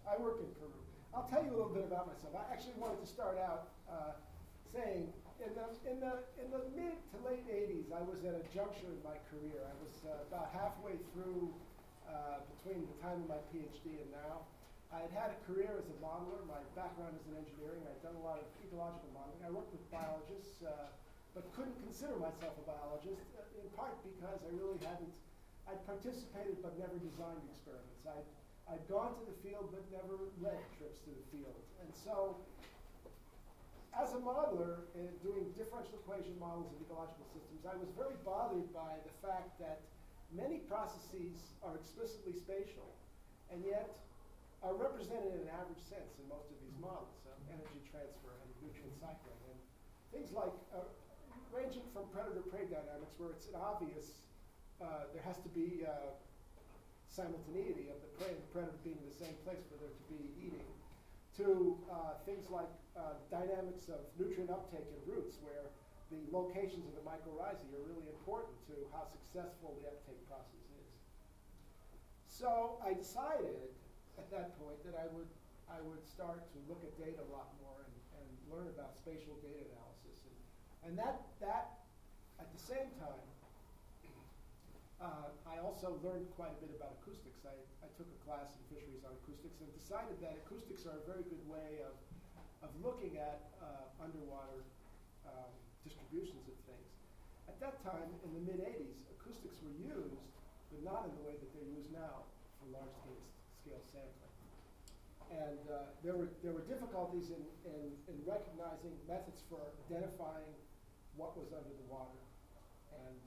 I work in Peru. I'll tell you a little bit about myself. I actually wanted to start out saying in the mid to late 80s, I was at a juncture in my career. I was about halfway through between the time of my PhD and now. I had had a career as a modeler. My background is in engineering. I'd done a lot of ecological modeling. I worked with biologists, but couldn't consider myself a biologist, in part because I really hadn't. I'd participated but never designed experiments. I'd gone to the field but never led trips to the field. And so, as a modeler, doing differential equation models of ecological systems, I was very bothered by the fact that many processes are explicitly spatial, and yet are represented in an average sense in most of these models, energy transfer and nutrient cycling, and things like ranging from predator-prey dynamics, where it's an obvious, there has to be simultaneity of the prey and the predator being in the same place for there to be eating, to things like dynamics of nutrient uptake in roots, where the locations of the mycorrhizae are really important to how successful the uptake process is. So I decided at that point that I would start to look at data a lot more and learn about spatial data analysis. And that at the same time, I also learned quite a bit about acoustics. I took a class in fisheries on acoustics and decided that acoustics are a very good way of looking at underwater distributions of things. At that time, in the mid-'80s, acoustics were used, but not in the way that they're used now for large-scale sampling. And there were difficulties in recognizing methods for identifying what was under the water. And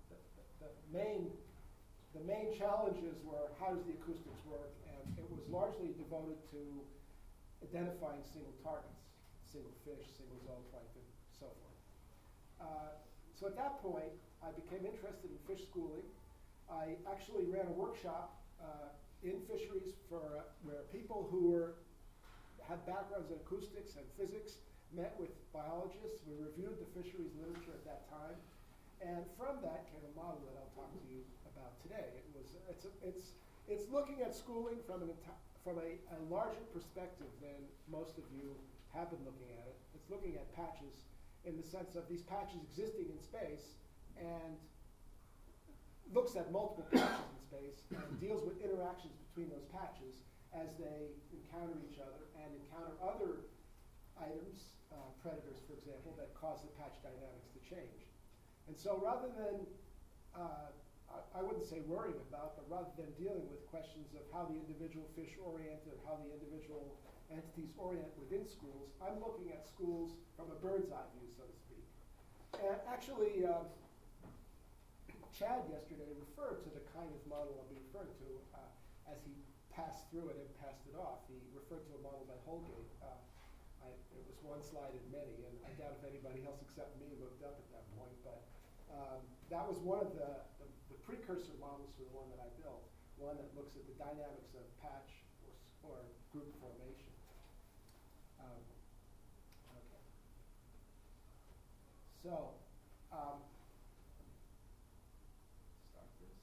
the main challenges were, how does the acoustics work? And it was largely devoted to identifying single targets, single fish, single zooplankton, so forth. So at that point, I became interested in fish schooling. I actually ran a workshop in fisheries where people who had backgrounds in acoustics and physics met with biologists. We reviewed the fisheries literature at that time. And from that came a model that I'll talk to you about today. It's looking at schooling from a larger perspective than most of you have been looking at it. It's looking at patches in the sense of these patches existing in space, and looks at multiple patches in space and deals with interactions between those patches as they encounter each other and encounter other items, predators, for example, that cause the patch dynamics to change. And so rather than, I wouldn't say worrying about, but rather than dealing with questions of how the individual fish orient or how the individual entities orient within schools, I'm looking at schools from a bird's eye view, so to speak. And actually, Chad yesterday referred to the kind of model I'll be referring to as he passed through it and passed it off. He referred to a model by Holgate. It was one slide in many, and I doubt if anybody else except me looked up at that point, but that was one of the precursor models for the one that I built, one that looks at the dynamics of patch or group formation. Okay. So, start this.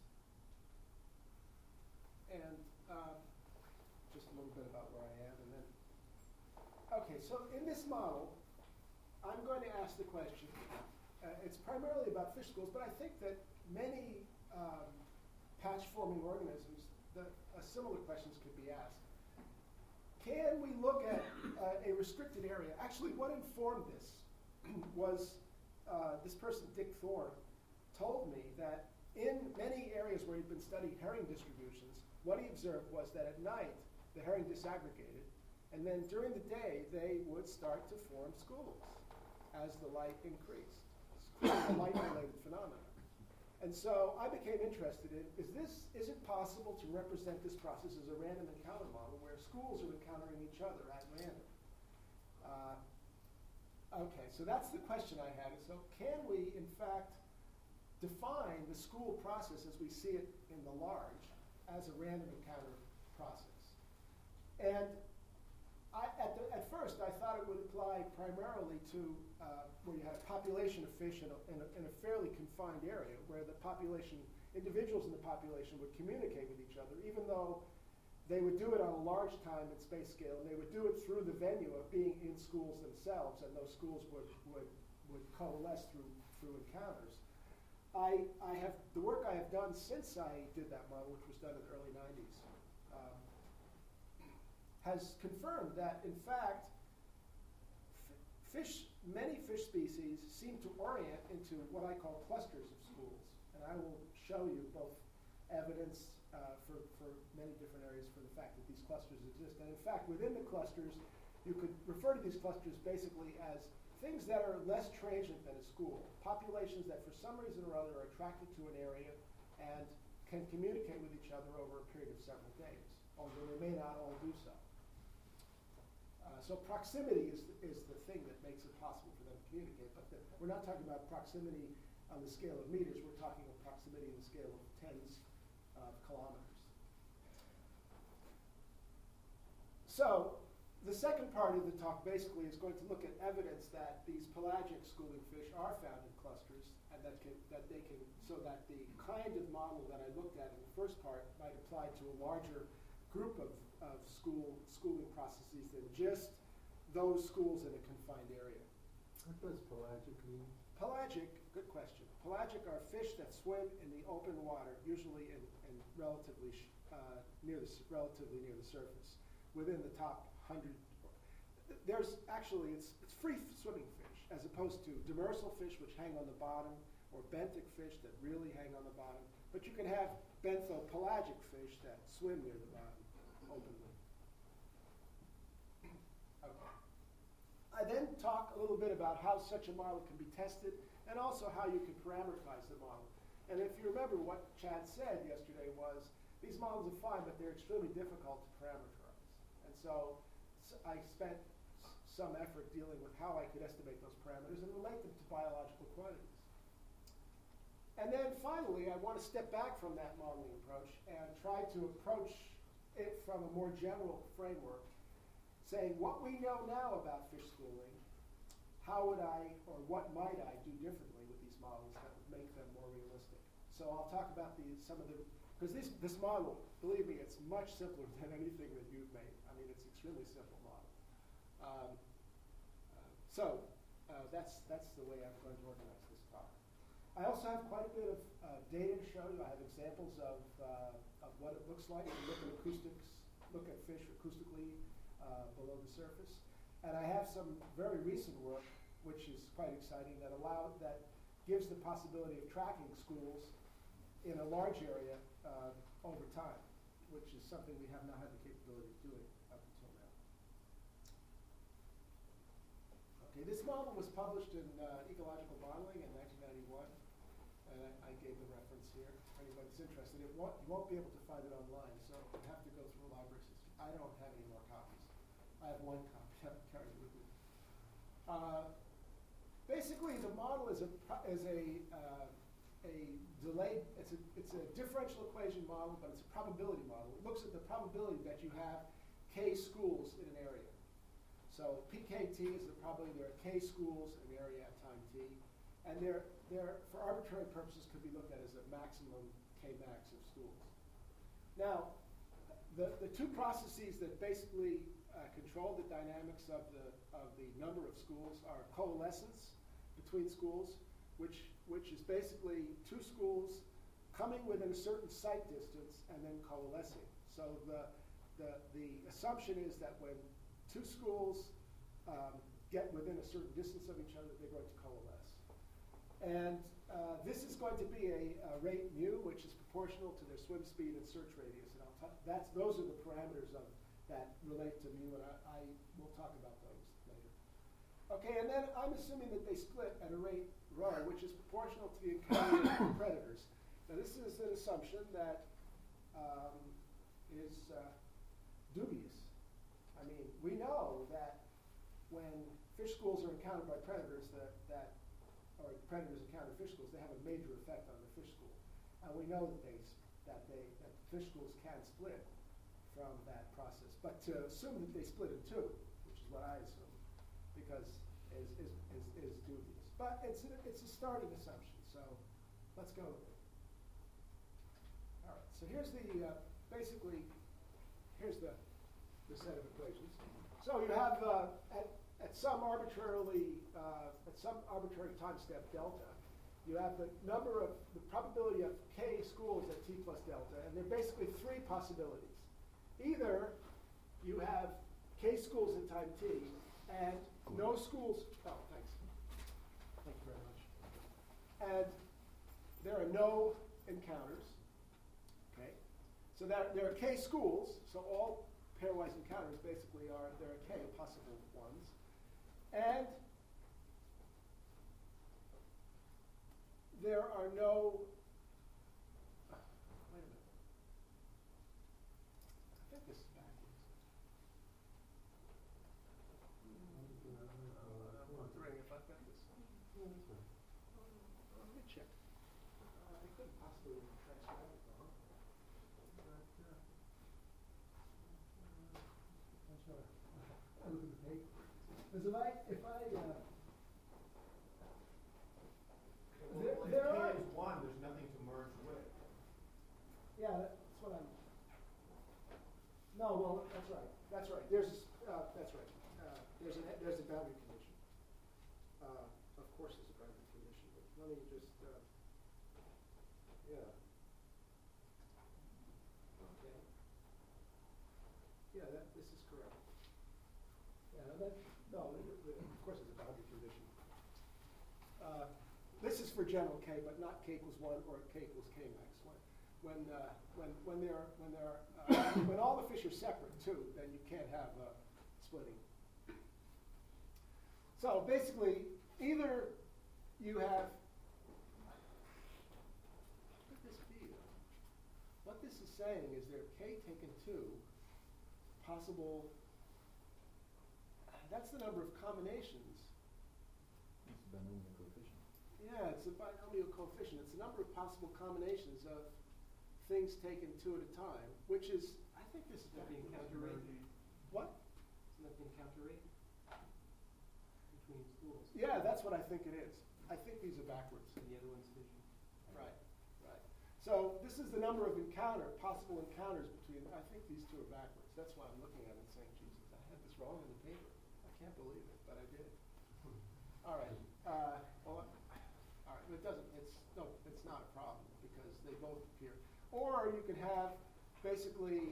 And just a little bit about where I am, and then, okay, so in this model, I'm going to ask the question, it's primarily about fish schools, but I think that many patch-forming organisms, similar questions could be asked. Can we look at a restricted area? Actually, what informed this was this person, Dick Thorne, told me that in many areas where he'd been studying herring distributions, what he observed was that at night, the herring disaggregated, and then during the day, they would start to form schools as the light increased. It's a light-related phenomenon. And so I became interested in, is it possible to represent this process as a random encounter model where schools are encountering each other at random? Okay, so that's the question I had. So can we, in fact, define the school process as we see it in the large as a random encounter process? And at first, I thought it would apply primarily to where you had a population of fish in a fairly confined area, where the population, individuals in the population would communicate with each other, even though they would do it on a large time and space scale, and they would do it through the venue of being in schools themselves, and those schools would coalesce through encounters. The work I have done since I did that model, which was done in the early 90s, has confirmed that, in fact, many fish species seem to orient into what I call clusters of schools. And I will show you both evidence for many different areas for the fact that these clusters exist. And in fact, within the clusters, you could refer to these clusters basically as things that are less transient than a school, populations that for some reason or other are attracted to an area and can communicate with each other over a period of several days, although they may not all do so. So proximity is the thing that makes it possible for them to communicate, but we're not talking about proximity on the scale of meters, we're talking about proximity on the scale of tens of kilometers. So the second part of the talk basically is going to look at evidence that these pelagic schooling fish are found in clusters, and that the kind of model that I looked at in the first part might apply to a larger group of schooling processes than just those schools in a confined area. What does pelagic mean? Pelagic, good question. Pelagic are fish that swim in the open water, usually in relatively near the surface, within the top 100. There's actually, it's free swimming fish, as opposed to demersal fish, which hang on the bottom, or benthic fish that really hang on the bottom. But you can have benthopelagic fish that swim near the bottom openly. Okay. I then talk a little bit about how such a model can be tested, and also how you can parameterize the model. And if you remember what Chad said yesterday was, these models are fine, but they're extremely difficult to parameterize. And so I spent some effort dealing with how I could estimate those parameters and relate them to biological quantities. And then finally, I want to step back from that modeling approach and try to approach it from a more general framework, saying what we know now about fish schooling, how would I, or what might I do differently with these models that would make them more realistic. So I'll talk about because this model, believe me, it's much simpler than anything that you've made. I mean, it's an extremely simple model. That's the way I'm going to organize this talk. I also have quite a bit of data to show you. I have examples of what it looks like to look at acoustics, look at fish acoustically below the surface. And I have some very recent work, which is quite exciting, that gives the possibility of tracking schools in a large area over time, which is something we have not had the capability of doing up until now. Okay, this model was published in Ecological Modeling in 1991, and I gave the reference here. For anybody's interested, you won't be able to find it online, so you have to go through a library system. I don't have any more copies. I have one copy. I haven't carried it with me. Basically, the model is a delayed. It's a differential equation model, but it's a probability model. It looks at the probability that you have k schools in an area. So PKT is the probability there are k schools in an area at time t, and they're for arbitrary purposes could be looked at as a maximum k max of schools. Now, the two processes that basically control the dynamics of the number of schools are coalescence between schools, which is basically two schools coming within a certain site distance and then coalescing. So the assumption is that when two schools get within a certain distance of each other, they're going to coalesce. And this is going to be a rate mu, which is proportional to their swim speed and search radius. And those are the parameters that relate to mu, and I will talk about those later. Okay, and then I'm assuming that they split at a rate rho, which is proportional to the encounter of predators. Now this is an assumption that is dubious. I mean, we know that when fish schools are encountered by predators, or predators encounter fish schools, they have a major effect on the fish school. And we know that fish schools can split from that process. But to assume that they split in two, which is what I assume, because is dubious. But it's a starting assumption, so let's go with it. All right, so here's the, basically, here's the set of equations. So you have at some arbitrary time step delta, you have the probability of k schools at t plus delta, and there are basically three possibilities. Either you have k schools at time t and no schools. Oh, thanks. Thank you very much. And there are no encounters. Okay, so there are k schools. So all pairwise encounters basically there are k possible ones, and there are no. Wait a minute. I think this is backwards. I'm wondering if I've got this. Let me check. I couldn't possibly transcribe it wrong. But, sure. I look at the paper. Because if I there are. K is 1, there's nothing to merge with. Yeah, that's what I'm. No, well, that's right. That's right. There's that's right. There's a boundary condition. Of course, there's a boundary condition, but let me just. Yeah. Okay. Yeah, this is correct. Yeah, of course, it's a boundary condition. This is for general k, but not k equals 1 or k equals k max. When all the fish are separate too, then you can't have splitting. So basically, either you have. What could this be? What this is saying is there k taken 2 possible. That's the number of combinations. It's a binomial coefficient. Yeah, it's a binomial coefficient. It's the number of possible combinations of things taken 2 at a time, which is, I think this is Isn't that the encounter rate? What? Isn't that the encounter rate between schools? Yeah, that's what I think it is. I think these are backwards. And the other one's fission. Right, right. So this is the number of possible encounters between, I think these two are backwards. That's why I'm looking at it and saying, Jesus, I had this wrong in the paper. I can't believe it, but I did. All right. All right. It doesn't. It's not a problem because they both appear. Or you could have basically.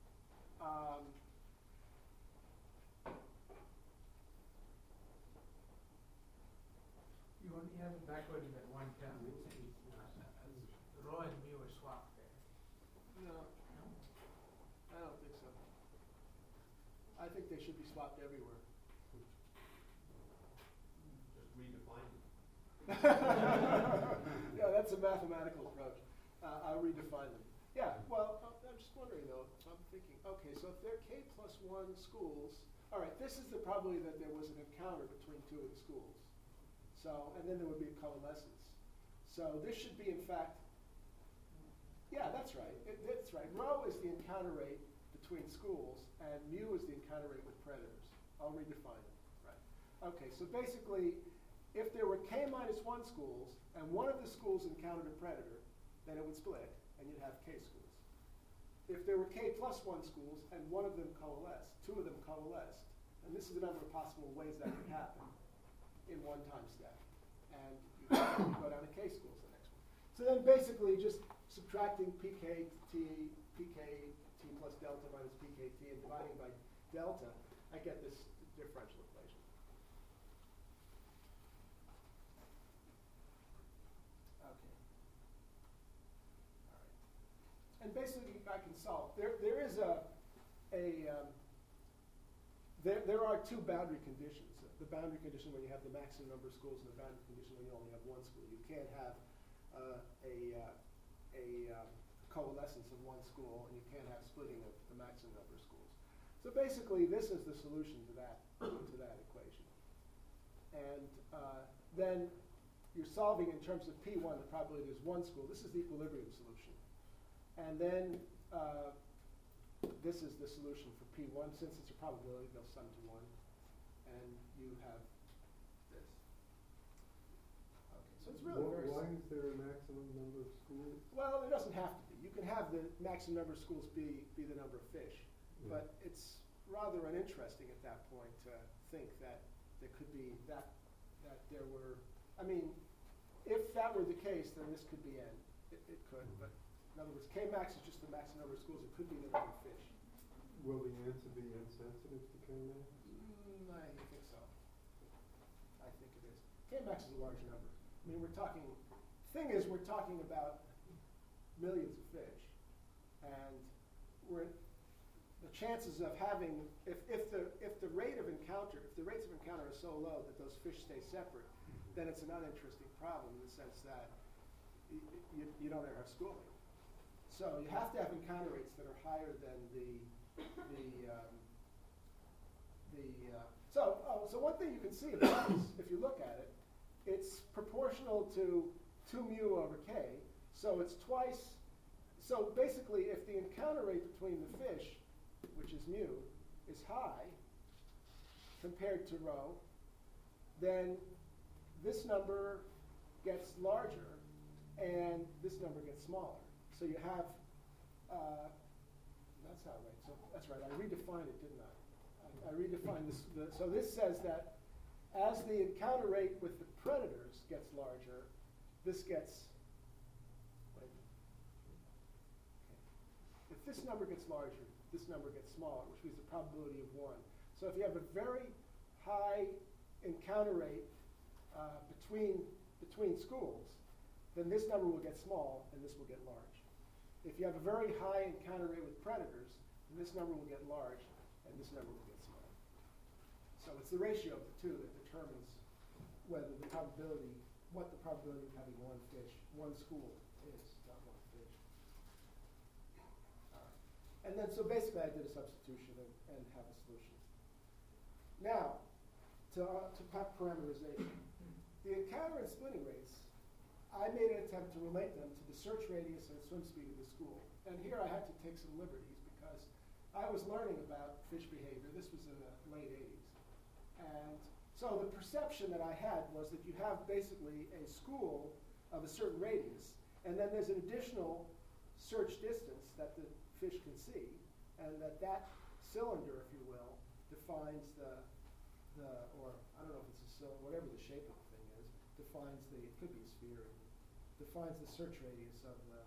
You only have it backwards at one term. Rho and mu are swapped there. No, I don't think so. I think they should be swapped everywhere. Just redefine it. Yeah, that's a mathematical approach. I'll redefine them. Yeah, well, I'm just wondering though, I'm thinking, okay, so if they're k plus 1 schools, all right, this is the probability that there was an encounter between 2 of the schools. So, and then there would be a coalescence. So this should be, in fact, yeah, that's right. That's right. Rho is the encounter rate between schools, and mu is the encounter rate with predators. I'll redefine it. Right. Okay, so basically, if there were k minus 1 schools, and one of the schools encountered a predator, then it would split, and you'd have k schools. If there were k plus 1 schools, and one of them coalesced, 2 of them coalesced, and this is the number of possible ways that could happen in one time step, and you go down to k schools the next one. So then basically just subtracting pk t plus delta minus pk t and dividing by delta, I get this differential equation. Okay. All right. And basically I can solve. There are 2 boundary conditions. The boundary condition when you have the maximum number of schools and the boundary condition when you only have 1 school. You can't have a coalescence of 1 school, and you can't have splitting of the maximum number of schools. So basically, this is the solution to that equation. And then you're solving in terms of P1, the probability there's 1 school. This is the equilibrium solution. And then this is the solution for P1. Since it's a probability, they'll sum to 1. And you have this. Okay, so it's really very Why simple. is there a maximum number of schools? Well, it doesn't have to be. You can have the maximum number of schools be the number of fish. But it's rather uninteresting at that point to think that there could be that there were. I mean, if that were the case, then this could be n. It could, but in other words, K-max is just the max number of schools. It could be the number of fish. Will the answer be insensitive to K-max? I think so. I think it is. K-max is a large number. I mean, we're talking. Thing is, we're talking about millions of fish, and the chances of having if the rate of encounter are so low that those fish stay separate, then it's an uninteresting problem in the sense that you don't ever have schooling. So you have to have encounter rates that are higher than so one thing you can see about this, if you look at it, it's proportional to 2 mu over k. So it's twice. So basically, if the encounter rate between the fish, which is mu, is high compared to rho, then this number gets larger and this number gets smaller. So you have, that's not right. So that's right. I redefined it, didn't I? I redefined this. So this says that as the encounter rate with the predators gets larger, this gets, wait. Okay. If this number gets larger, this number gets smaller, which means the probability of 1. So if you have a very high encounter rate between schools, then this number will get small and this will get large. If you have a very high encounter rate with predators, then this number will get large and this number will get small. So it's the ratio of the two that determines whether the probability, what the probability of having one fish, one school is, not one fish. And then, so basically I did a substitution and have a solution. Now, to parameterization. The encounter and splitting rates, I made an attempt to relate them to the search radius and swim speed of the school. And here I had to take some liberties because I was learning about fish behavior. This was in the late 80s. And so the perception that I had was that you have basically a school of a certain radius, and then there's an additional search distance that the fish can see, and that cylinder, if you will, defines or I don't know if it's a cylinder, whatever the shape of the thing is, defines it could be a sphere, defines the search radius of the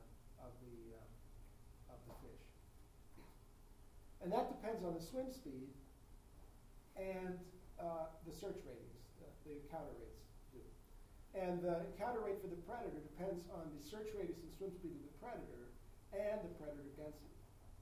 fish. And that depends on the swim speed and the search radius, the encounter rates do. And the encounter rate for the predator depends on the search radius and swim speed of the predator and the predator density.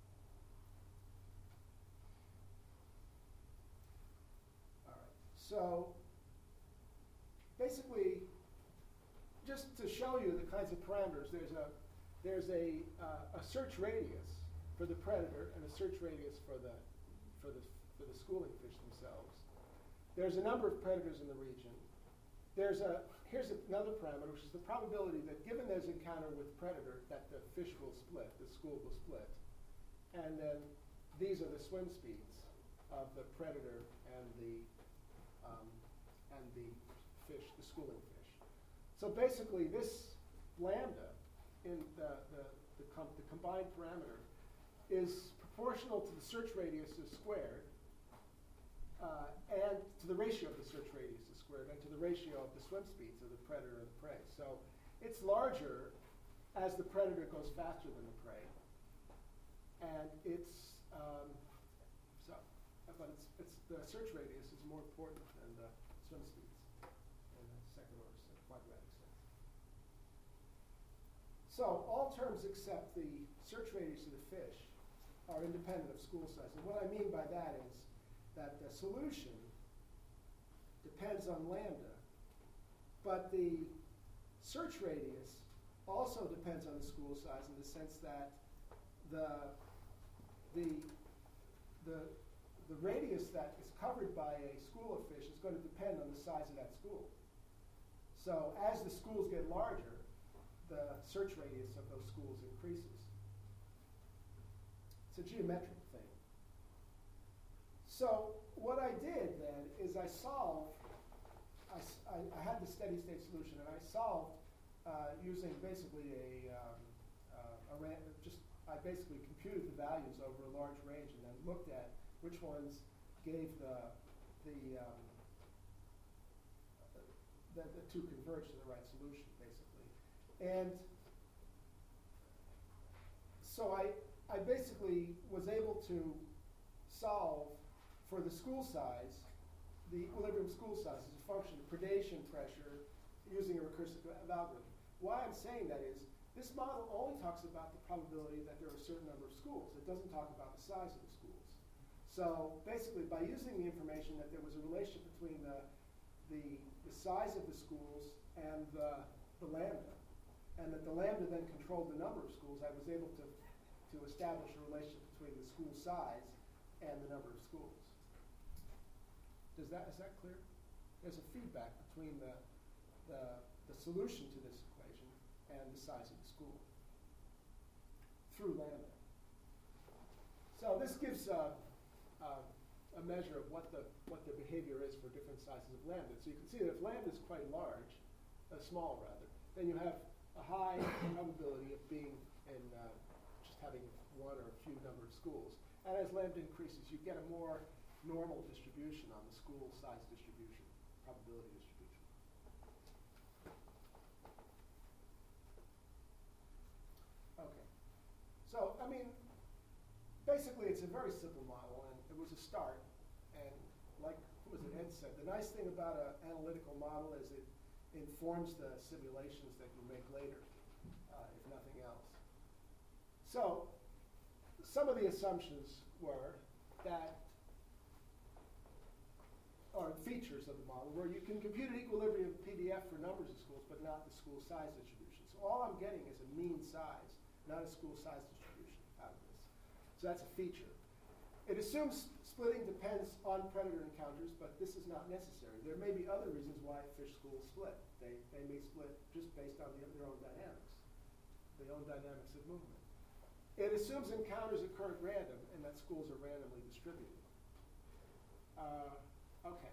All right. So basically, just to show you the kinds of parameters, there's a search radius for the predator and a search radius for the schooling fish themselves. There's a number of predators in the region. Here's another parameter, which is the probability that given there's encounter with predator, that the fish will split, the school will split. And then these are the swim speeds of the predator and the fish, the schooling fish. So basically, this lambda in the combined parameter is proportional to the search radius is squared, and to the ratio of the search radius is squared, and to the ratio of the swim speeds of the predator and the prey. So it's larger as the predator goes faster than the prey, and but the search radius is more important than the swim speeds in the second order quadratic sense. So all terms except the search radius of the fish are independent of school size. And what I mean by that is that the solution depends on lambda, but the search radius also depends on the school size in the sense that the radius that is covered by a school of fish is going to depend on the size of that school. So as the schools get larger, the search radius of those schools increases. It's a geometric thing. So what I did then is I had the steady state solution, and I solved using basically just I basically computed the values over a large range and then looked at which ones gave the two converge to the right solution, basically. And so I basically was able to solve for the school size, the equilibrium school size as a function of predation pressure using a recursive algorithm. Why I'm saying that is, this model only talks about the probability that there are a certain number of schools. It doesn't talk about the size of the schools. So basically, by using the information that there was a relationship between the size of the schools and the lambda, and that the lambda then controlled the number of schools, I was able to establish a relationship between the school size and the number of schools. Is that clear? There's a feedback between the solution to this equation and the size of the school through lambda. So this gives a measure of what the behavior is for different sizes of lambda. So you can see that if lambda is quite large, small rather, then you have a high probability of being in just having one or a few number of schools. And as lambda increases, you get a more normal distribution on the school size distribution, probability distribution. Okay. So, I mean, basically it's a very simple model, and it was a start. And like, who was it, Ed said, the nice thing about an analytical model is it informs the simulations that you make later, if nothing else. So, some of the assumptions were that, or features of the model, where you can compute an equilibrium PDF for numbers of schools, but not the school size distribution. So all I'm getting is a mean size, not a school size distribution out of this. So that's a feature. It assumes splitting depends on predator encounters, but this is not necessary. There may be other reasons why fish schools split. They may split just based on their own dynamics, their own dynamics of movement. It assumes encounters occur at random and that schools are randomly distributed. Okay.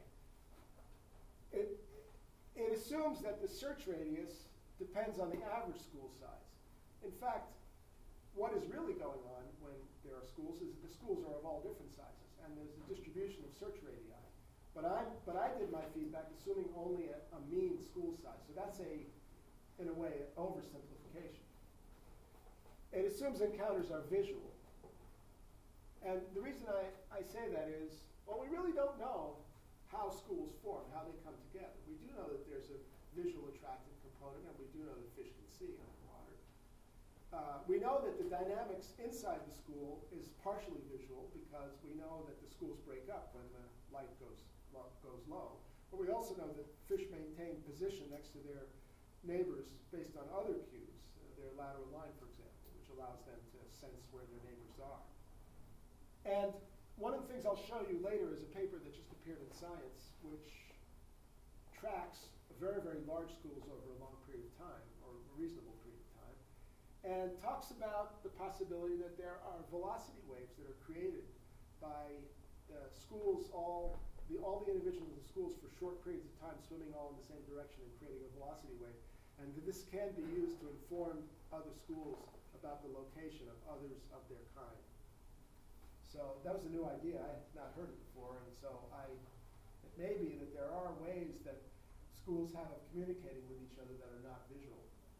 It assumes that the search radius depends on the average school size. In fact, what is really going on when there are schools is that the schools are of all different sizes, and there's a distribution of search radii. But I did my feedback assuming only a mean school size. So that's in a way, an oversimplification. It assumes encounters are visual. And the reason I say that is, well, we really don't know how schools form, how they come together. We do know that there's a visual attractive component, and we do know that fish can see underwater. We know that the dynamics inside the school is partially visual because we know that the schools break up when the light goes low. But we also know that fish maintain position next to their neighbors based on other cues, their lateral line, for example, which allows them to sense where their neighbors are. And one of the things I'll show you later is a paper that just appeared in Science, which tracks very, very large schools over a long period of time, or a reasonable period of time, and talks about the possibility that there are velocity waves that are created by schools, all the individuals in the schools for short periods of time swimming all in the same direction and creating a velocity wave. And that this can be used to inform other schools about the location of others of their kind. So that was a new idea. I had not heard it before, and so it may be that there are ways that schools have of communicating with each other that are not visual.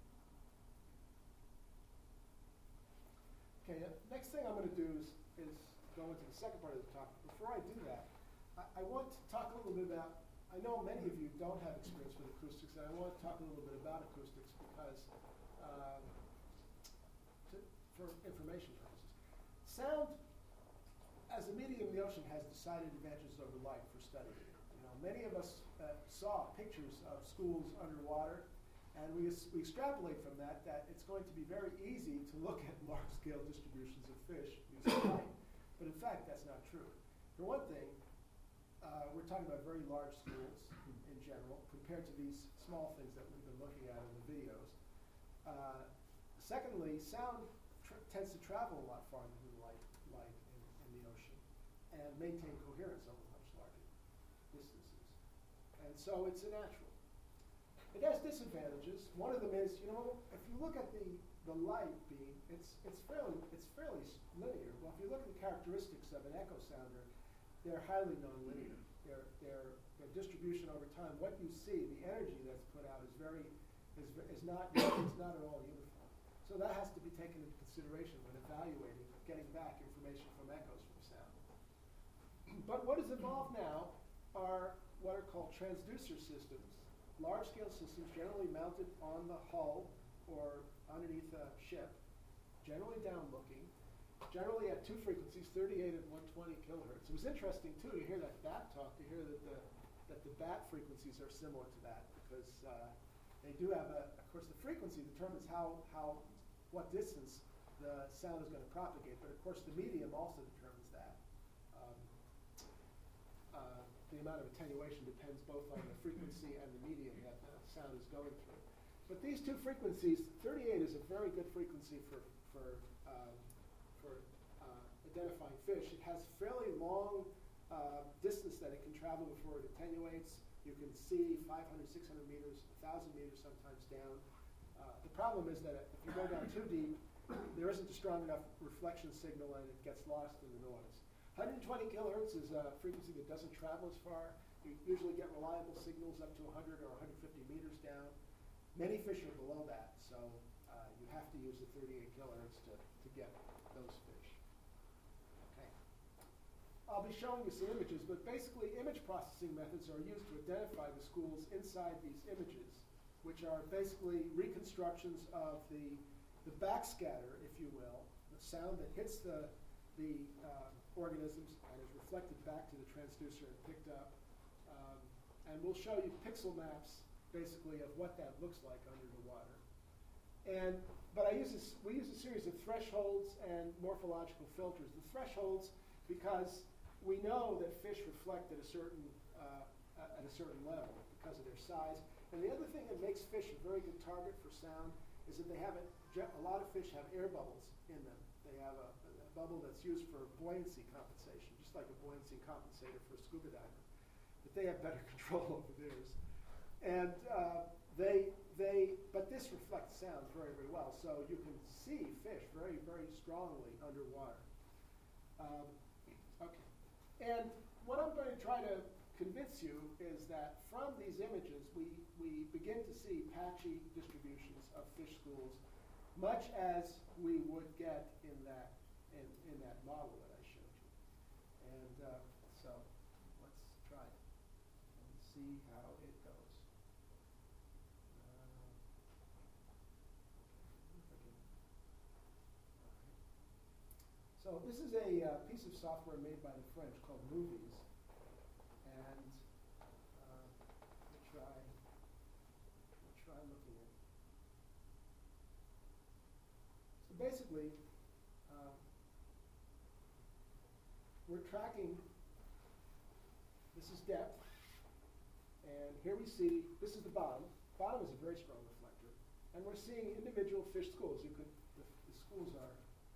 Okay, next thing I'm going to do is go into the second part of the talk. Before I do that, I want to talk a little bit about, I know many of you don't have experience with acoustics, and I want to talk a little bit about acoustics because, for information purposes. Sound, as a medium in the ocean, has decided advantages over light for studying. Many of us saw pictures of schools underwater, and we extrapolate from that it's going to be very easy to look at large-scale distributions of fish using light. But in fact, that's not true. For one thing, we're talking about very large schools in general compared to these small things that we've been looking at in the videos. Secondly, sound tends to travel a lot farther than light in the ocean and maintain coherence over much larger distances. And so it's a natural. It has disadvantages. One of them is, if you look at the light beam, it's fairly linear. Well, if you look at the characteristics of an echo sounder, they're highly nonlinear. Their distribution over time. What you see, the energy that's put out is not at all uniform. So that has to be taken into consideration when evaluating, getting back information from echoes from sound. But what has evolved now are what are called transducer systems, large-scale systems generally mounted on the hull or underneath a ship, generally down-looking, generally at two frequencies, 38 and 120 kilohertz. It was interesting, too, to hear that BAT talk, to hear that the BAT frequencies are similar to that, because they do have of course, the frequency determines what distance the sound is going to propagate, but of course the medium also determines that. The amount of attenuation depends both on the frequency and the medium that the sound is going through. But these two frequencies, 38 is a very good frequency for identifying fish. It has fairly long distance that it can travel before it attenuates. You can see 500, 600 meters, 1,000 meters sometimes down. The problem is that if you go down too deep, there isn't a strong enough reflection signal and it gets lost in the noise. 120 kilohertz is a frequency that doesn't travel as far. You usually get reliable signals up to 100 or 150 meters down. Many fish are below that, so you have to use the 38 kilohertz to get those fish. Okay. I'll be showing you some images, but basically image processing methods are used to identify the schools inside these images, which are basically reconstructions of the backscatter, if you will, the sound that hits the organisms and is reflected back to the transducer and picked up. And we'll show you pixel maps, basically, of what that looks like under the water. But we use a series of thresholds and morphological filters. The thresholds, because we know that fish reflect at a certain level because of their size. And the other thing that makes fish a very good target for sound is that a lot of fish have air bubbles in them. They have a bubble that's used for buoyancy compensation, just like a buoyancy compensator for a scuba diver. But they have better control over theirs. And but this reflects sound very, very well. So you can see fish very, very strongly underwater. Okay. And what I'm going to try to convince you is that from these images, we begin to see patchy distributions of fish schools, much as we would get in that model that I showed you. And so let's try it and see how it goes. So this is a piece of software made by the French called Movies. And we'll try looking at it. So basically, we're tracking, this is depth, and here we see, this is the bottom. Bottom is a very strong reflector. And we're seeing individual fish schools. The schools are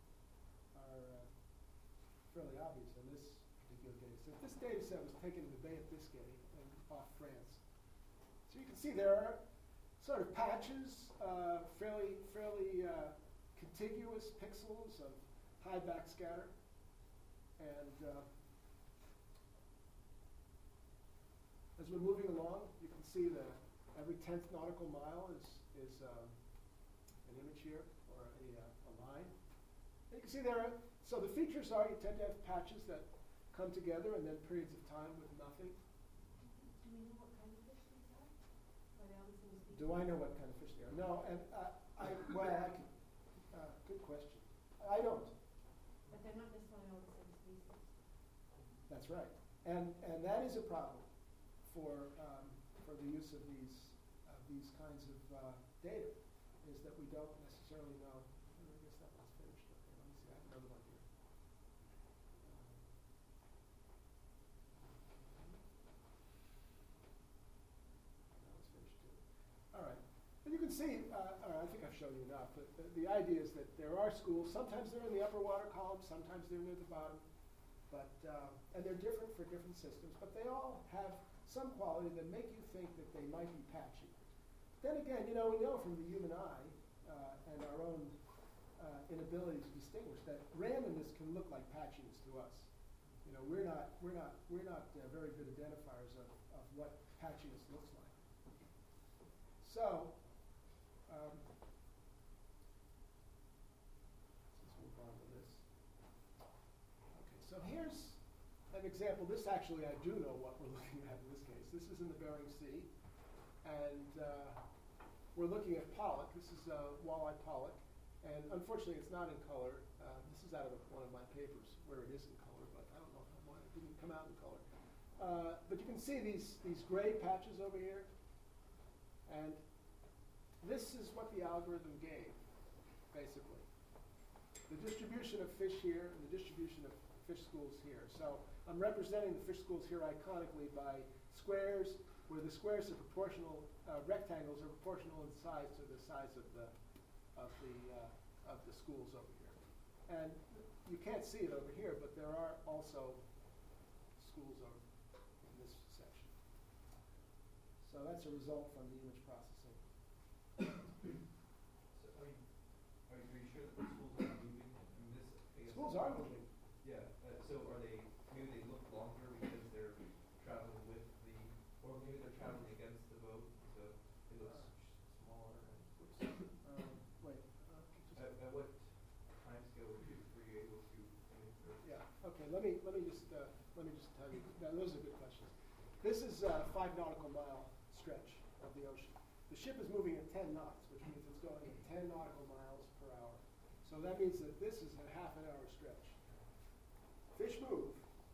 fairly obvious in this particular data set. This data set was taken in the Bay of Biscay and off France. So you can see there are sort of patches, fairly contiguous pixels of high backscatter. And as we're moving along, you can see that every 10th nautical mile is an image here, or a line. And you can see there, so the features are you tend to have patches that come together and then periods of time with nothing. Do we know what kind of fish these are? Do I know what kind of fish they are? No, and good question. I don't. But they're not necessarily all the same species. That's right, and that is a problem for the use of these kinds of data, is that we don't necessarily know. I guess that one's finished. Okay, let me see. I have another one here. That one's finished too. All right. And you can see, I think I've shown you enough, but the idea is that there are schools. Sometimes they're in the upper water column, sometimes they're near the bottom. But, and they're different for different systems, but they all have some quality that make you think that they might be patchy. then again, you know, we know from the human eye and our own inability to distinguish that randomness can look like patchiness to us. You know, we're not very good identifiers of what patchiness looks like. So, let's move on to this. Okay, so here's an example. This actually, I do know what we're looking at in this case. This is in the Bering Sea, and we're looking at pollock. This is walleye pollock, and unfortunately, it's not in color. This is out of one of my papers where it is in color, but I don't know why it didn't come out in color. But you can see these gray patches over here, and this is what the algorithm gave, basically. The distribution of fish here and the distribution of fish schools here. So I'm representing the fish schools here iconically by squares, where the squares are proportional, rectangles are proportional in size to the size of the schools over here. And you can't see it over here, but there are also schools over in this section. So that's a result from the image processing. So, are you sure that the schools are moving? I mean, this, I guess, Schools are moving. Yeah. So are they? Maybe they look longer because they're traveling with the, or maybe they're traveling against the boat, so it looks smaller. Wait. At what time scale were you able to? Yeah. Okay. Let me just tell you. Now, those are good questions. This is a 5 nautical mile stretch of the ocean. The ship is moving at 10 knots, which means it's going at 10 nautical miles per hour. So that means that this is a half an hour stretch. Fish move.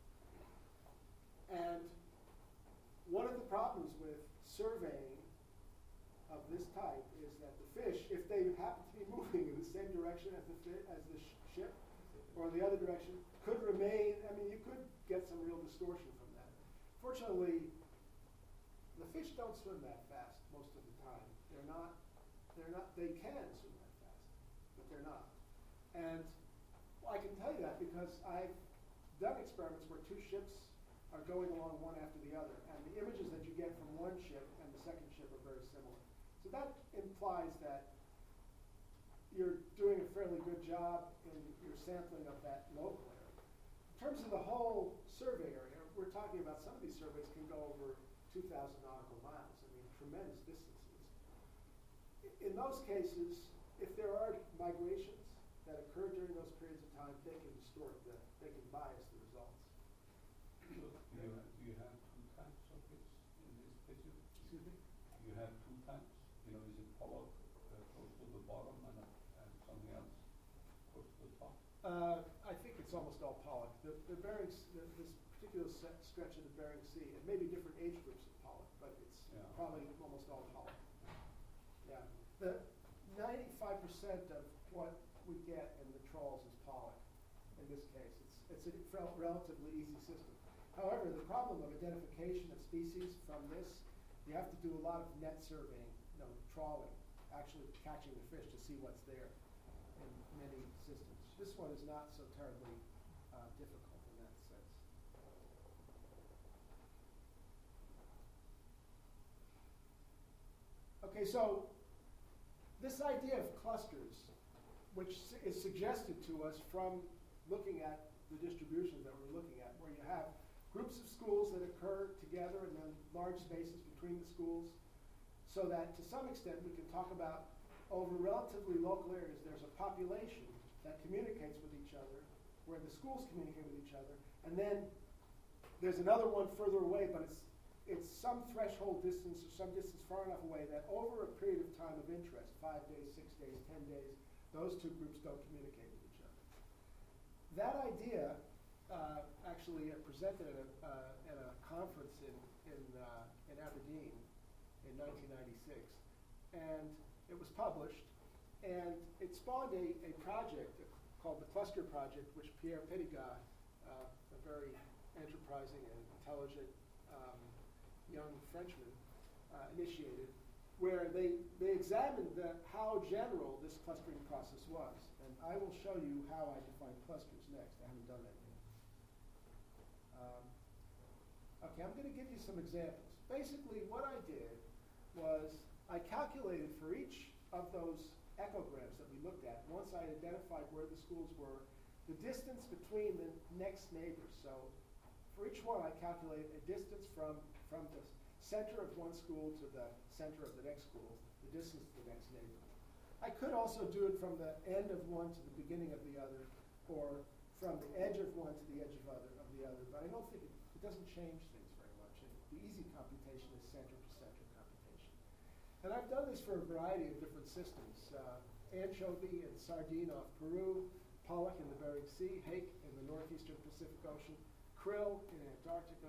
And one of the problems with surveying of this type is that the fish, if they happen to be moving in the same direction as the ship, or in the other direction, could remain, I mean, you could get some real distortion from that. Fortunately, the fish don't swim that fast most of the time. They can swim that fast, but they're not. And I can tell you that because I've done experiments where two ships are going along one after the other, and the images that you get from one ship and the second ship are very similar. So that implies that you're doing a fairly good job in your sampling of that local area. In terms of the whole survey area, we're talking about some of these surveys can go over 2,000 nautical miles. I mean, tremendous distances. In those cases, if there are migrations that occur during those periods of time, they can they can bias the results. So do you have two types of fish in this species? Excuse me? You have two types. You know, is it pollock close to the bottom and something else close to the top? I think it's almost all pollock. The Bering, this particular stretch of the Bering Sea, it may be different age groups of pollock, but it's probably almost all pollock. Yeah. The 95% of what we get in the trawls is pollock. In this case, it's a relatively easy system. However, the problem of identification of species from this, you have to do a lot of net surveying, trawling, actually catching the fish to see what's there in many systems. This one is not so terribly difficult in that sense. Okay, so this idea of clusters, which is suggested to us from looking at the distributions that we're looking at, where you have groups of schools that occur together and then large spaces between the schools, so that to some extent we can talk about over relatively local areas there's a population that communicates with each other, where the schools communicate with each other, and then there's another one further away, but it's some threshold distance or some distance far enough away that over a period of time of interest, 5 days, 6 days, 10 days, those two groups don't communicate with each other. That idea actually presented at a conference in Aberdeen in 1996, and it was published, and it spawned a project called the Cluster Project, which Pierre Pétigat, a very enterprising and intelligent young Frenchman, initiated, where they examined how general this clustering process was. And I will show you how I define clusters next. I haven't done that yet. Okay, I'm going to give you some examples. Basically, what I did was I calculated for each of those echograms that we looked at, once I identified where the schools were, the distance between the next neighbors. So for each one, I calculated a distance from the center of one school to the center of the next school, the distance to the next neighbor. I could also do it from the end of one to the beginning of the other, or from the edge of one to the edge of the other, but I don't think it doesn't change things very much. And the easy computation is center-to-center computation. And I've done this for a variety of different systems. Anchovy and sardine off Peru, pollock in the Bering Sea, hake in the northeastern Pacific Ocean, krill in Antarctica.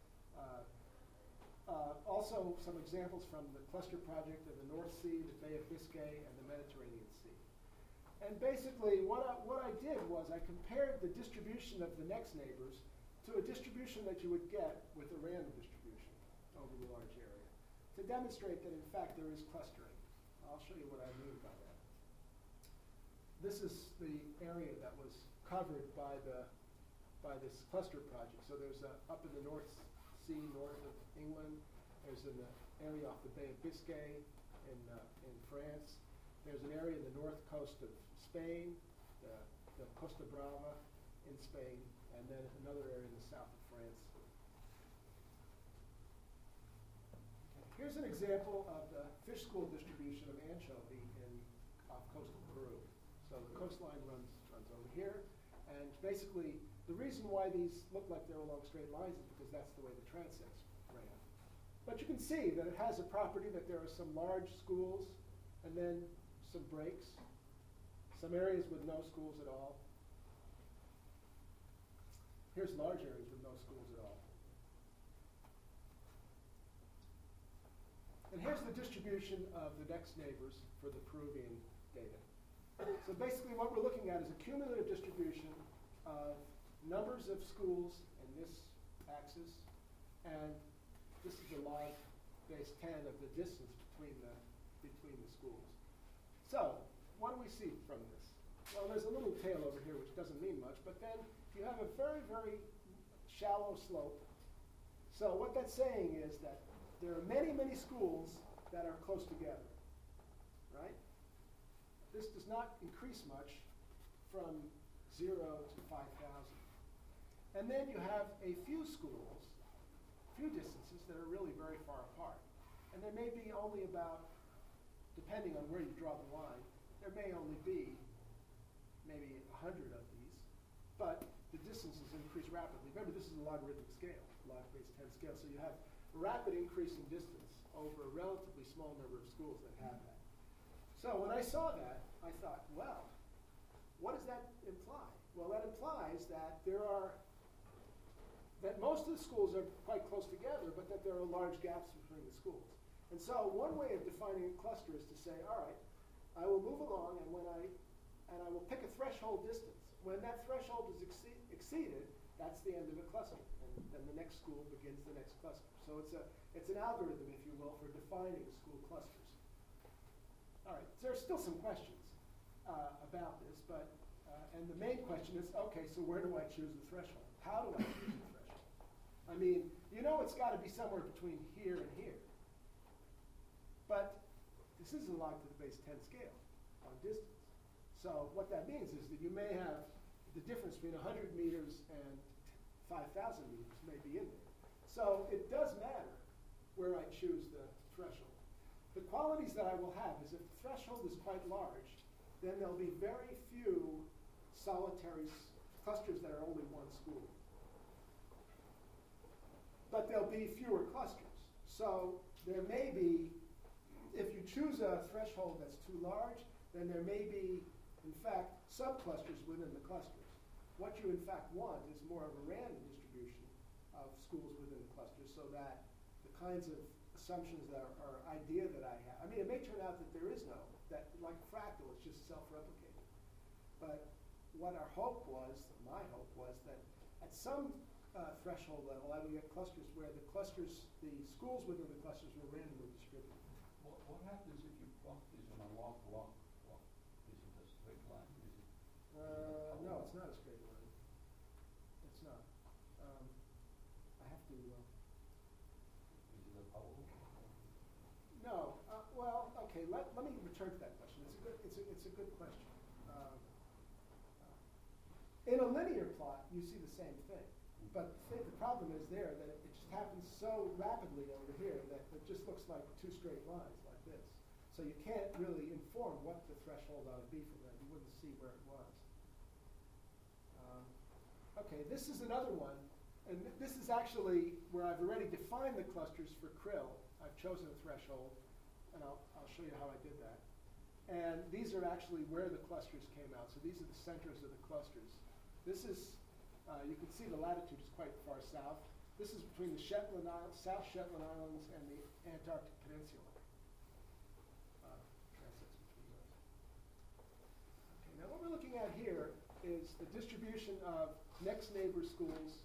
Also some examples from the cluster project in the North Sea, the Bay of Biscay, and the Mediterranean Sea. And basically what I did was I compared the distribution of the next neighbors to a distribution that you would get with a random distribution over the large area to demonstrate that in fact there is clustering. I'll show you what I mean by that. This is the area that was covered by this cluster project. So there's up in the North Sea, north of England. There's an area off the Bay of Biscay in France. There's an area in the north coast of Spain, the Costa Brava in Spain, and then another area in the south of France. Here's an example of the fish school distribution of anchovy off coastal Peru. So the coastline runs over here, and basically the reason why these look like they're along straight lines is because that's the way the transects ran. But you can see that it has a property that there are some large schools and then some breaks, some areas with no schools at all. Here's large areas with no schools at all. And here's the distribution of the next neighbors for the Peruvian data. So basically what we're looking at is a cumulative distribution of numbers of schools in this axis, and this is the log base 10 of the distance between the schools. So what do we see from this? Well, there's a little tail over here which doesn't mean much, but then you have a very, very shallow slope. So what that's saying is that there are many, many schools that are close together, right? This does not increase much from 0 to 5,000. And then you have a few schools, few distances that are really very far apart. And there may be only about, depending on where you draw the line, there may only be maybe 100 of these, but the distances increase rapidly. Remember, this is a logarithmic scale, log base 10 scale, so you have a rapid increase in distance over a relatively small number of schools that have that. So when I saw that, I thought, well, what does that imply? Well, that implies that that most of the schools are quite close together, but that there are large gaps between the schools. And so one way of defining a cluster is to say, all right, I will move along, and I will pick a threshold distance. When that threshold is exceeded, that's the end of a cluster, and then the next school begins the next cluster. So it's an algorithm, if you will, for defining school clusters. All right, there are still some questions about this, but and the main question is, okay, so where do I choose the threshold? How do I choose the threshold? I mean, you know it's got to be somewhere between here and here. But this is a log to the base 10 scale on distance. So what that means is that you may have the difference between 100 meters and 5,000 meters may be in there. So it does matter where I choose the threshold. The qualities that I will have is if the threshold is quite large, then there'll be very few solitary clusters that are only one school. But there'll be fewer clusters. So there may be, if you choose a threshold that's too large, then there may be, in fact, subclusters within the clusters. What you, in fact, want is more of a random distribution of schools within the clusters so that the kinds of assumptions that are idea that I have. I mean, it may turn out that there is no, that like a fractal, it's just self-replicating. But what our hope was, my hope was that at some threshold level, I would get clusters where the schools within the clusters were randomly distributed. What happens if you plot this on a log? Is it a straight line? Is it No, it's not a straight line. It's not. I have to. Is it a power? No. Well, okay, let me return to that question. It's a good question. In a linear plot, you see the same thing. But the problem is there that it just happens so rapidly over here that it just looks like two straight lines like this. So you can't really inform what the threshold ought to be from that. You wouldn't see where it was. Okay, this is another one. And this is actually where I've already defined the clusters for krill. I've chosen a threshold, and I'll show you how I did that. And these are actually where the clusters came out. So these are the centers of the clusters. This is, you can see the latitude is quite far south. This is between the Shetland Islands, South Shetland Islands and the Antarctic Peninsula. Transects between those. Okay, now what we're looking at here is the distribution of next neighbor schools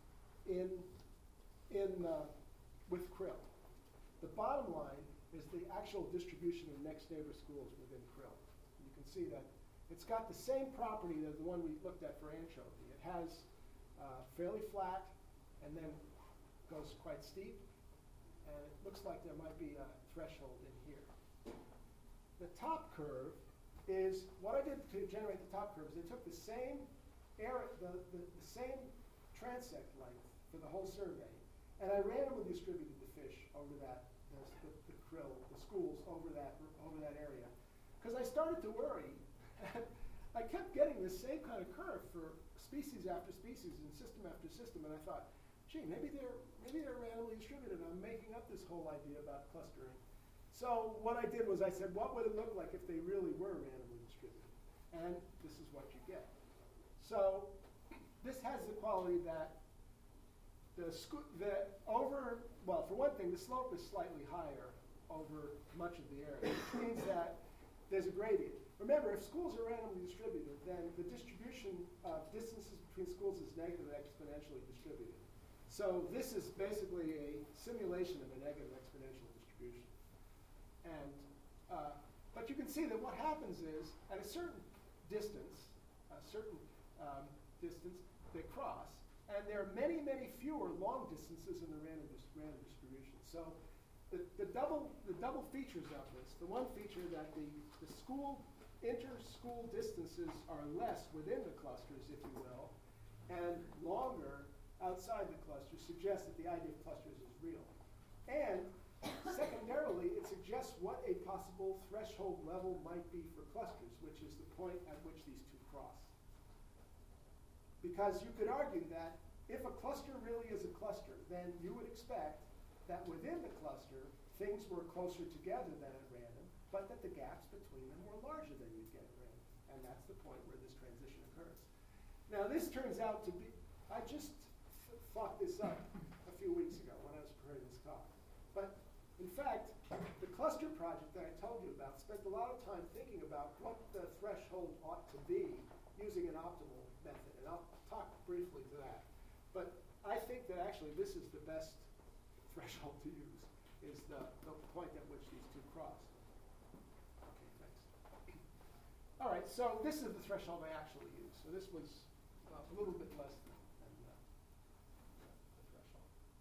with krill. The bottom line is the actual distribution of next neighbor schools within krill. You can see that it's got the same property as the one we looked at for anchovy. It has fairly flat and then goes quite steep, and it looks like there might be a threshold in here. The top curve is, what I did to generate the top curve is I took the same the same transect length for the whole survey, and I randomly distributed the fish over that, the krill, the schools over that area, because I started to worry. I kept getting the same kind of curve for species after species and system after system, and I thought, gee, maybe they're randomly distributed. I'm making up this whole idea about clustering. So what I did was I said, what would it look like if they really were randomly distributed? And this is what you get. So this has the quality that for one thing, the slope is slightly higher over much of the area, which means that there's a gradient. Remember, if schools are randomly distributed, then the distribution of distances between schools is negative exponentially distributed. So this is basically a simulation of a negative exponential distribution. And but you can see that what happens is, at a certain distance, they cross, and there are many, many fewer long distances in the random distribution. So the double features of this, the one feature that the inter-school distances are less within the clusters, if you will, and longer outside the clusters, suggests that the idea of clusters is real. And secondarily, it suggests what a possible threshold level might be for clusters, which is the point at which these two cross. Because you could argue that if a cluster really is a cluster, then you would expect that within the cluster, things were closer together than at random, but that the gaps between them were larger than you'd get at random. And that's the point where this transition occurs. Now, this turns out to be, I just thought this up a few weeks ago when I was preparing this talk. But in fact, the cluster project that I told you about spent a lot of time thinking about what the threshold ought to be using an optimal method. And I'll talk briefly to that. But I think that actually this is the best threshold to use, is the point at which these two cross. Okay, thanks. All right, so this is the threshold I actually use. So this was a little bit less than the threshold.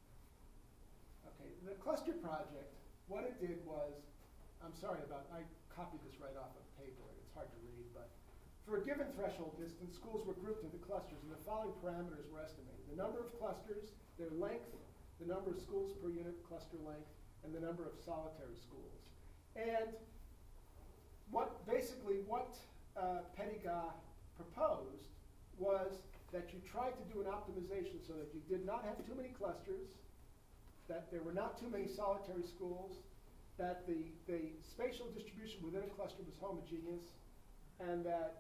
Okay, the cluster project, what it did was, I copied this right off of paper, and it's hard to read, but for a given threshold distance, schools were grouped into clusters, and the following parameters were estimated. The number of clusters, their length, the number of schools per unit cluster length, and the number of solitary schools. And what Pettigrew proposed was that you tried to do an optimization so that you did not have too many clusters, that there were not too many solitary schools, that the spatial distribution within a cluster was homogeneous, and that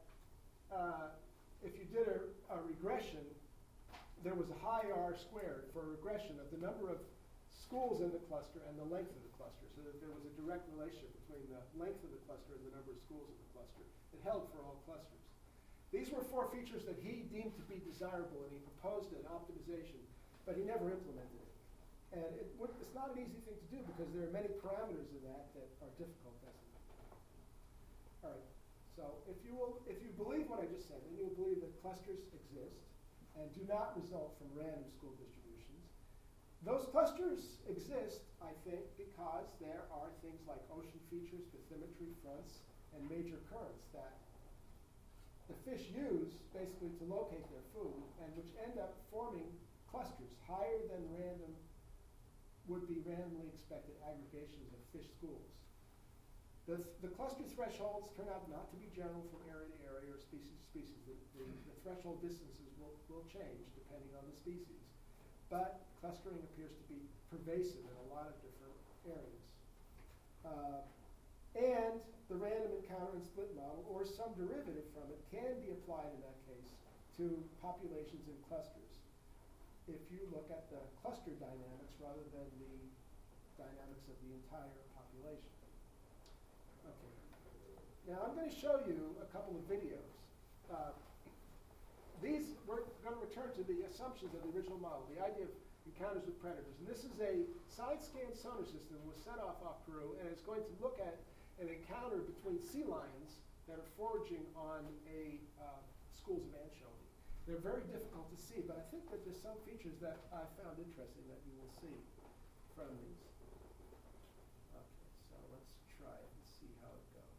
if you did a regression, there was a high R squared for a regression of the number of schools in the cluster and the length of the cluster, so that there was a direct relationship between the length of the cluster and the number of schools in the cluster. It held for all clusters. These were 4 features that he deemed to be desirable, and he proposed an optimization, but he never implemented it. And it's not an easy thing to do because there are many parameters in that are difficult to estimate. All right. So if you believe what I just said, then you'll believe that clusters exist and do not result from random school distributions, Those clusters exist, I think, because there are things like ocean features, bathymetry fronts, and major currents that the fish use basically to locate their food, and which end up forming clusters higher than would be randomly expected aggregations of fish schools. The cluster thresholds turn out not to be general from area to area or species to species. The threshold distances will change depending on the species. But clustering appears to be pervasive in a lot of different areas. And the random encounter and split model, or some derivative from it, can be applied in that case to populations in clusters if you look at the cluster dynamics rather than the dynamics of the entire population. Okay. Now I'm going to show you a couple of videos. We're going to return to the assumptions of the original model, the idea of encounters with predators. And this is a side-scan sonar system that was set off Peru, and it's going to look at an encounter between sea lions that are foraging on schools of anchovy. They're very difficult to see, but I think that there's some features that I found interesting that you will see from these. Okay, so let's try it and see how it goes.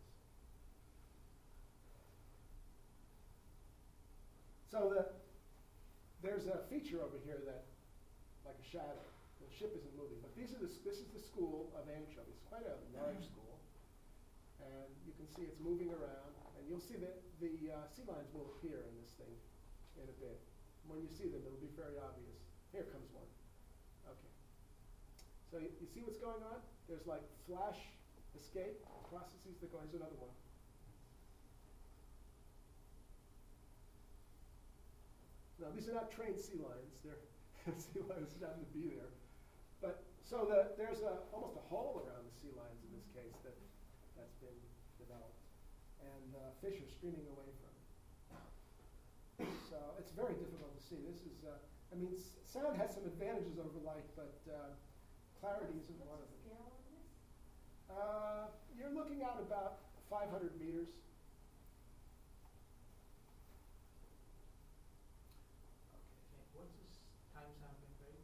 So there's a feature over here that, like a shadow, the ship isn't moving, but this is the school of anchovy. It's quite a large school, and you can see it's moving around, and you'll see that the sea lions will appear in this thing in a bit. When you see them, it'll be very obvious. Here comes one. Okay. So you see what's going on? There's like flash escape processes that go. Here's another one. Now, these are not trained sea lions. They're sea lions that happen to be there. But so there's almost a hole around the sea lions in this case that's been developed, and fish are streaming away from it. So it's very difficult to see. This is, sound has some advantages over light, but clarity isn't one of them. What's the scale on this? You're looking at about 500 meters. Okay, what's this time sampling rate?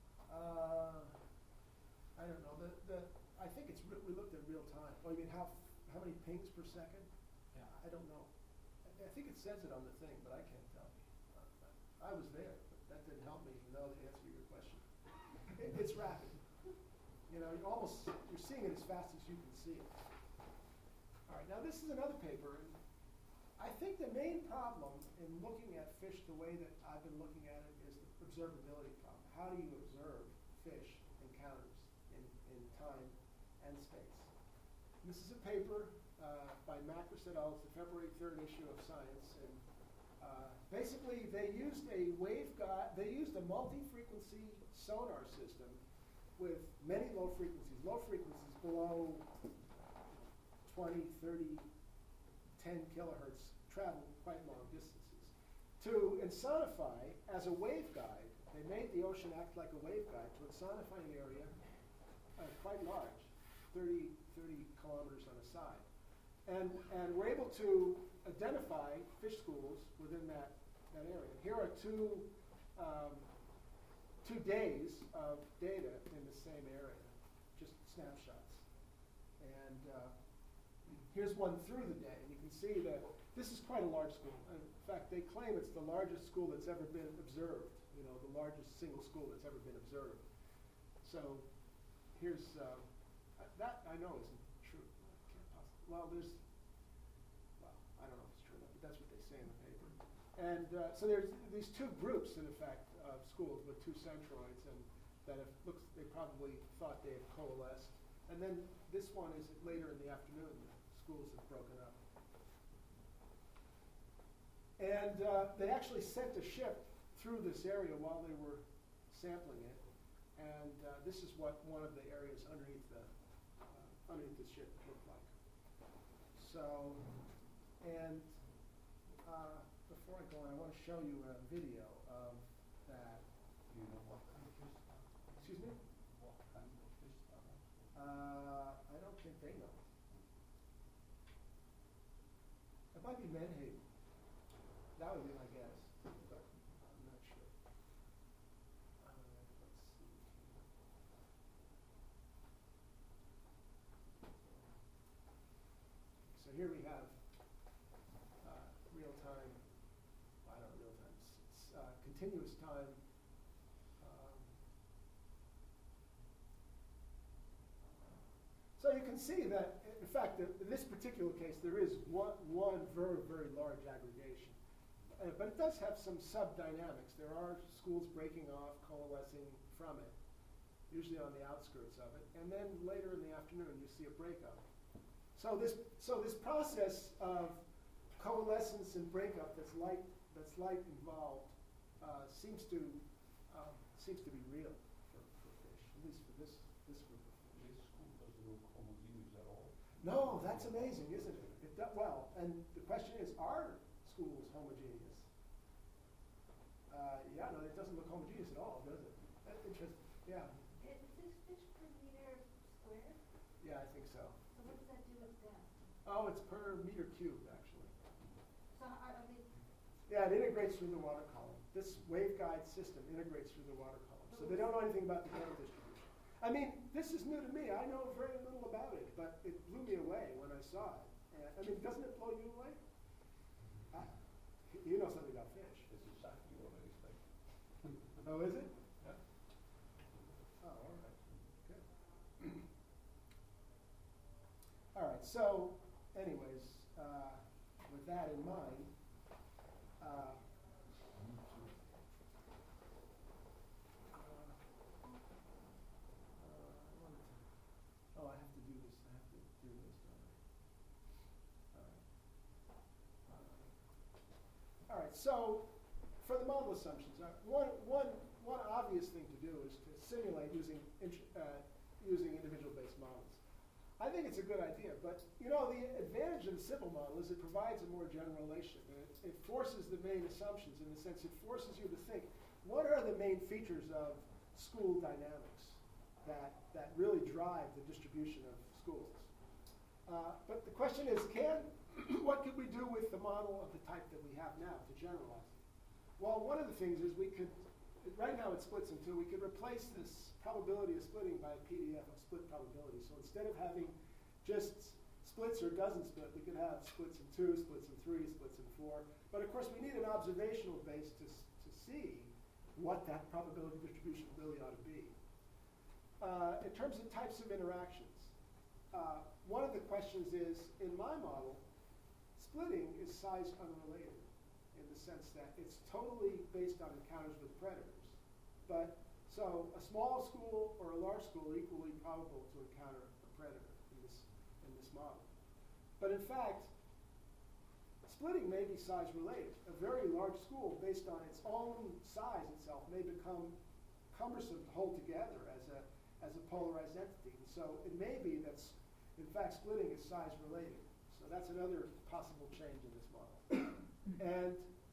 I don't know. I think it's we looked at real time. Oh, you mean how many pings per second? Yeah. I don't know. I think it says it on the thing, but I can't tell you. I was there, but that didn't help me know the answer to your question. It's rapid. You know, you're seeing it as fast as you can see it. All right, now this is another paper. And I think the main problem in looking at fish the way that I've been looking at it is the observability problem. How do you observe fish encounters in time and space? And this is a paper by Macris et al. It's the February 3rd issue of Science. And basically, they used a waveguide. They used a multi-frequency sonar system with many low frequencies. Low frequencies below 20, 30, 10 kilohertz travel quite long distances. To insonify as a waveguide, they made the ocean act like a waveguide to insonify an area quite large, 30 kilometers on a side. And we're able to identify fish schools within that area. Here are two days of data in the same area, just snapshots. And here's one through the day. And you can see that this is quite a large school. In fact, they claim it's the largest school that's ever been observed, the largest single school that's ever been observed. So here's, that I know isn't true. I don't know if it's true or not, but that's what they say in the paper. And so there's these two groups, in effect, of schools with two centroids, and that they probably thought they had coalesced. And then this one is later in the afternoon. The schools have broken up. And they actually sent a ship through this area while they were sampling it. And this is what one of the areas underneath the ship looked like. So, and before I go on, I want to show you a video of that. Do you know what kind of fish? Excuse me? What kind of fish are those? I don't think they know. It might be Menhaden. That would be my guess, but I'm not sure. Let's see here. continuous time. So you can see that, in fact, in this particular case, there is one very, very large aggregation. But it does have some sub-dynamics. There are schools breaking off, coalescing from it, usually on the outskirts of it. And then later in the afternoon, you see a breakup. So this process of coalescence and breakup that's light involved seems to be real for fish, at least for this group of fish. This school doesn't look homogeneous at all. No, that's amazing, isn't it? Well, and the question is, are schools homogeneous? Yeah, no, it doesn't look homogeneous at all, does it? That's interesting. Yeah. Is this fish per meter square? Yeah, I think so. So what does that do with depth? Oh, it's per meter cubed, actually. So are they, Yeah, it integrates through the water column. This waveguide system integrates through the water column. So they don't know anything about the data distribution. I mean, this is new to me. I know very little about it, but it blew me away when I saw it. I mean, doesn't it blow you away? You know something about fish. It's exactly what I expect. Oh, is it? Yeah. Oh, all right. Good. All right. So, anyways, with that in mind, I have to do this. I have to do this. All right. So, for the model assumptions, one obvious thing to do is to simulate using individual-based models. I think it's a good idea, but the advantage of the simple model is it provides a more general relation. It forces the main assumptions in the sense it forces you to think, what are the main features of school dynamics that really drive the distribution of schools? But the question is, what could we do with the model of the type that we have now to generalize it? Well, one of the things is right now it splits in two. We could replace this probability of splitting by a PDF of split probability. So instead of having just splits or doesn't split, we could have splits in 2, splits in 3, splits in 4. But of course, we need an observational base to see what that probability distribution really ought to be. In terms of types of interactions, one of the questions is, in my model, splitting is size unrelated in the sense that it's totally based on encounters with predators. But so a small school or a large school are equally probable to encounter a predator in this model. But in fact, splitting may be size related. A very large school, based on its own size itself, may become cumbersome to hold together as a polarized entity. And so it may be that, in fact, splitting is size related. So that's another possible change in this model. And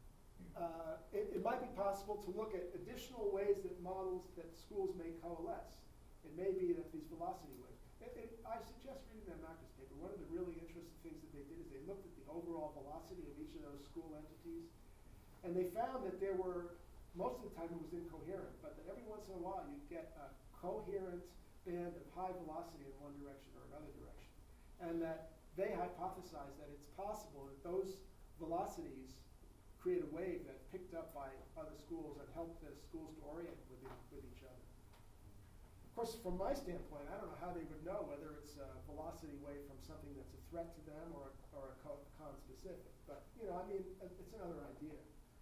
it might be possible to look at additional ways that schools may coalesce. It may be that these velocity waves. I suggest reading that Marcus paper. One of the really interesting things that they did is they looked at the overall velocity of each of those school entities, and they found that there were, most of the time it was incoherent, but that every once in a while you'd get a coherent band of high velocity in one direction or another direction. And that they hypothesized that it's possible that those velocities create a wave that's picked up by other schools and help the schools to orient with each other. Of course, from my standpoint, I don't know how they would know whether it's a velocity wave from something that's a threat to them or a con-specific. But, I mean, it's another idea.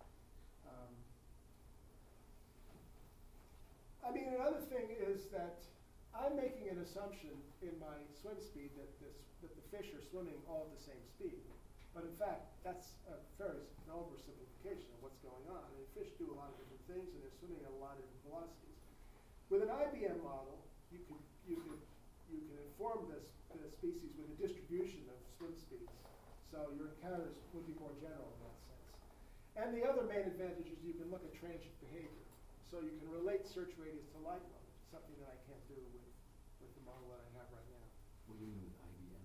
Another thing is that I'm making an assumption in my swim speed that the fish are swimming all at the same speed. But in fact, that's a very oversimplification of what's going on. I mean, fish do a lot of different things, and they're swimming at a lot of different velocities. With an IBM model, you can inform the species with a distribution of swim speeds. So your encounters would be more general in that sense. And the other main advantage is you can look at transient behavior. So you can relate search radius to light mode, something that I can't do with the model that I have right now. What do you mean with IBM?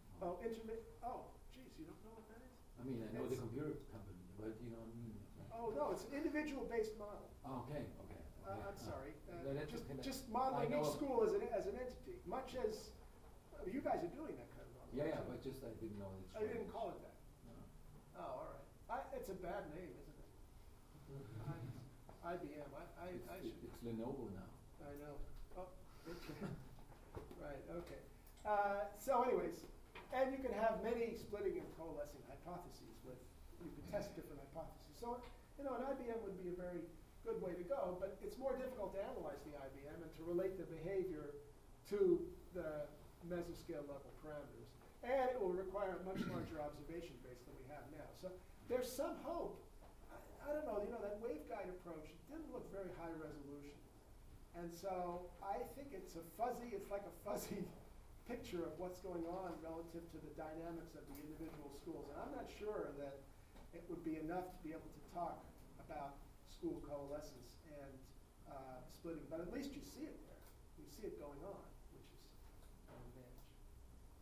Geez, you don't know what that is? I mean, I know the computer company, but you know what I mean. Oh, no, it's an individual-based model. Oh, okay. I'm sorry. Just I modeling know each school as an entity, much as you guys are doing that kind of model. Yeah, but just I didn't know it's. I didn't call it that. No. Oh, all right. It's a bad name, isn't it? IBM, It's Lenovo now. I know. Oh, okay. Right, okay. So anyways, and you can have many splitting and coalescing hypotheses with, you can test different hypotheses. So, an IBM would be a very good way to go, but it's more difficult to analyze the IBM and to relate the behavior to the mesoscale level parameters. And it will require a much larger observation base than we have now. So there's some hope. I don't know, that waveguide approach didn't look very high resolution. And so I think it's like a fuzzy picture of what's going on relative to the dynamics of the individual schools. And I'm not sure that it would be enough to be able to talk about school coalescence and splitting, but at least you see it there. You see it going on, which is an advantage.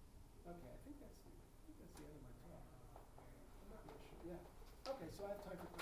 Okay, I think that's the end of my talk. I'm not really sure. Yeah. Okay, so I have time for